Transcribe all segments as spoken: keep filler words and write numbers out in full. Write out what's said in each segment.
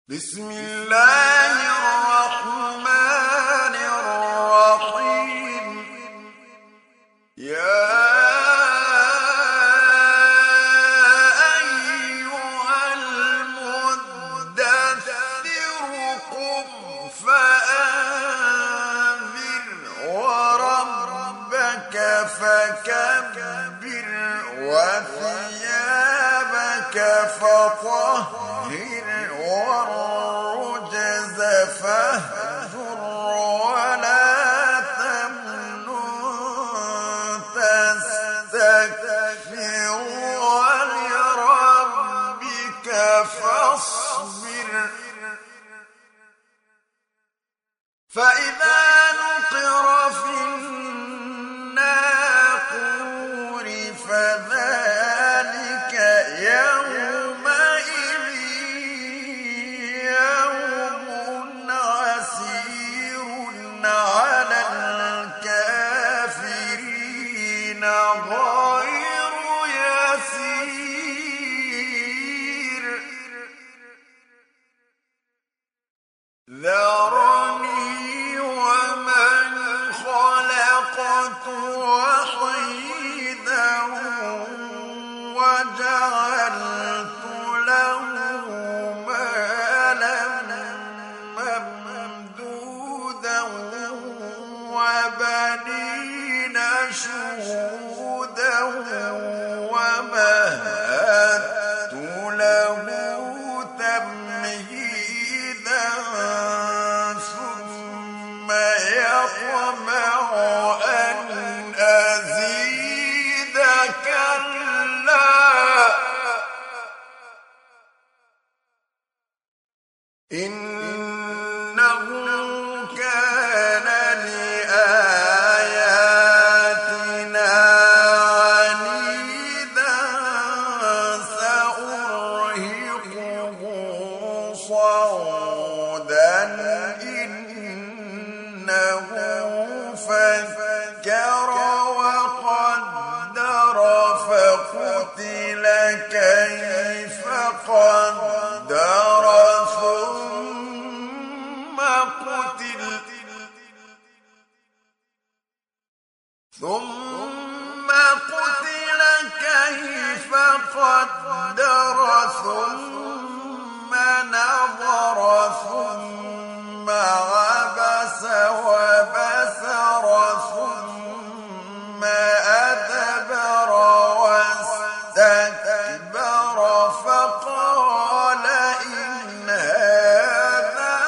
بسم الله الرحمن الرحيم يا أيها المدثر قم فأنذر وربك فكبر وثيابك فطهر والرجز فاهجر ولا تمنن تستكثر ولربك فاصبر فإذا نقر في الناقور فذلك يومئذ يوم عسير على الكافرين غير يسير ذرني ومن خلقت وحيدا وجعلت له مالا ممدودا وبنين شهودا ومهدت له تمهيدا ثم يطمع أن أزيد كلا إنه كان لآياتنا عنيدا سأرهقه صعودا إنه فكر وقدر فقتل كيف قدر ثم قتل ثم قتل كيف قدر ثم نظر ثم عبس وبسر ثم أدبر واستكبر فقال إن هذا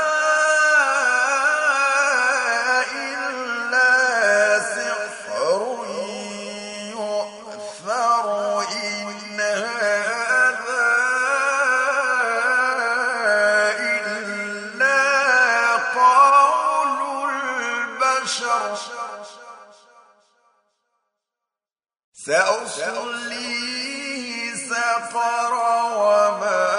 إلا سحر يؤثر إن هذا إلا قول البشر سأصليه سقر وما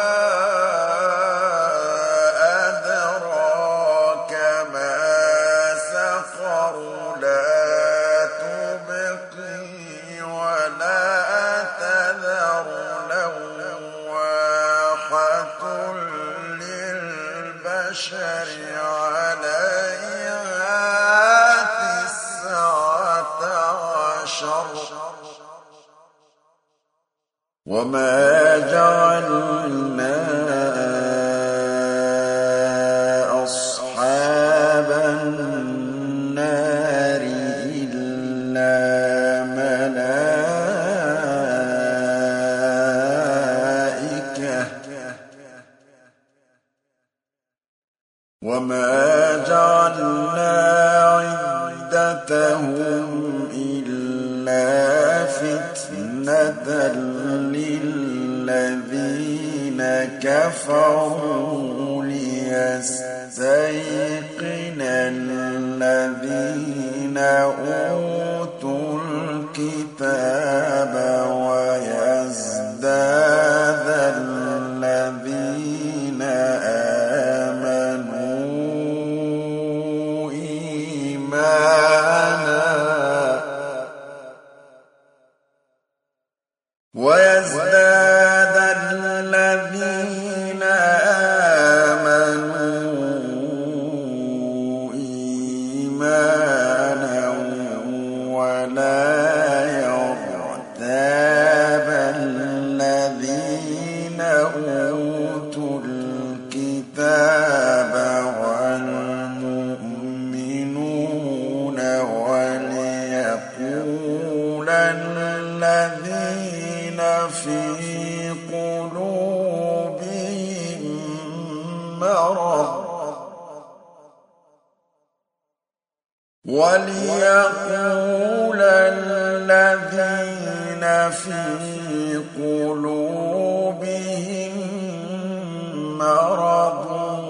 أدراك ما سقر لا تبقي ولا تذر لواحة للبشر عليها تسعة عشر وما جعلنا أصحاب النار إلا ملائكة وما جعلنا عدتهم إلا فتنة للذين كفروا ليستيقن الذين أوتوا الكتاب ويزداد الذين آمنوا إيمانا ويزداد الذين آمنوا أوتوا الكتاب والمؤمنون وليقول الذين في قلوبهم مرض وليقول الذين في قلوبهم مرض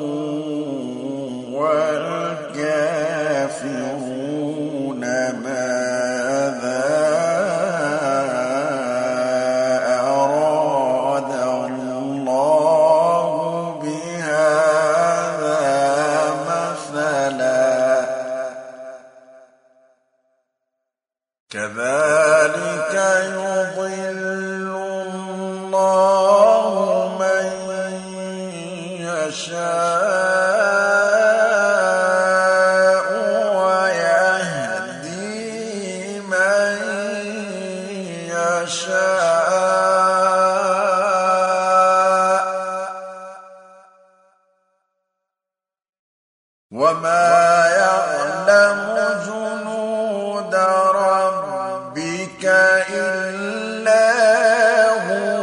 والكافرون ماذا أراد الله بهذا مثلا كذلك يضل الله من يشاء ويهدي من يشاء وما يعلم جنود ربك إلا هو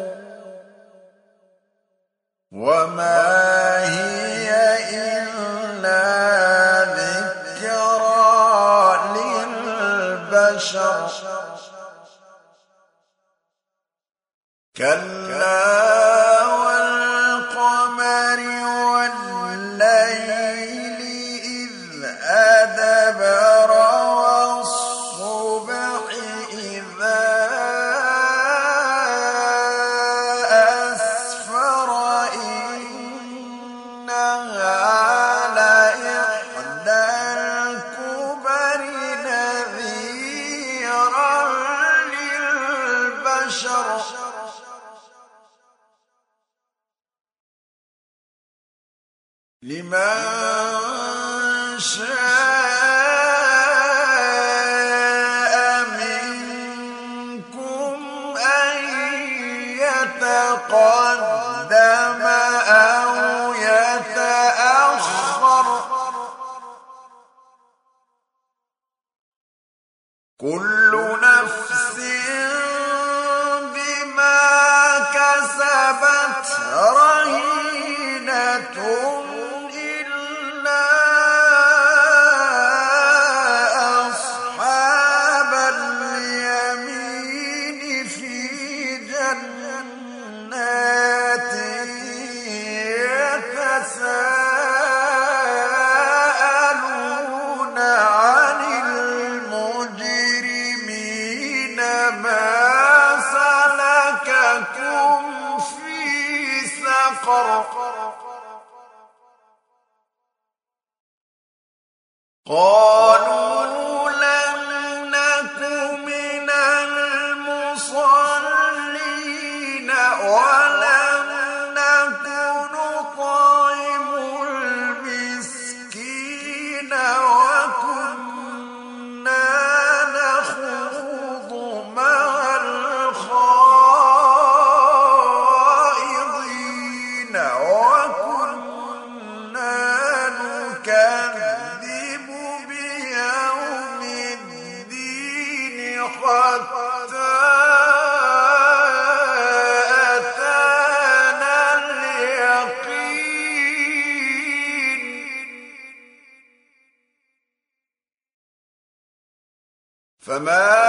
وما هي إلا ذكرى للبشر كلا والقمر والليل إذ أدبر والصبح إذا أسفر إنها لإحدى الكبر نذيرا للبشر لمن شاء منكم أن يتقدم أو يتأخر كل نفس بما كسبت رهينة يتساءلون عن المجرمين ما سلككم في سقر قالوا لم نك من المصلين ولم نك نطعم المسكين وكنا نخوض مع الخائضين وكنا نكذب بيوم الدين حتى أتانا اليقين فما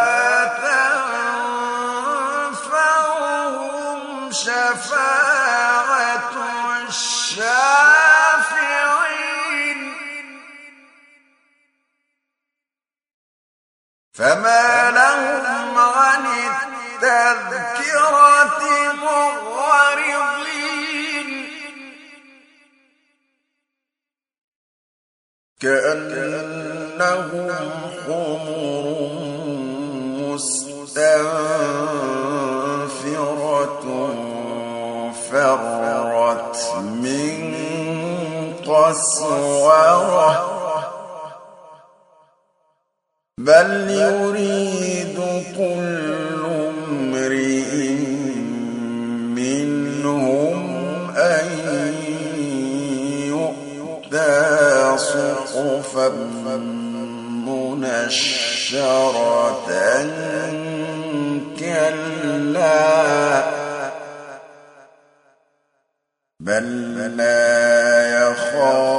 تنفعهم شفاعة الشافعين فما لهم عن التذكرة معرضين كأنهم حمر مستنفرة فرت من قسورة بل يريد كل امرئ منهم منشرة كلا بل لا يخاف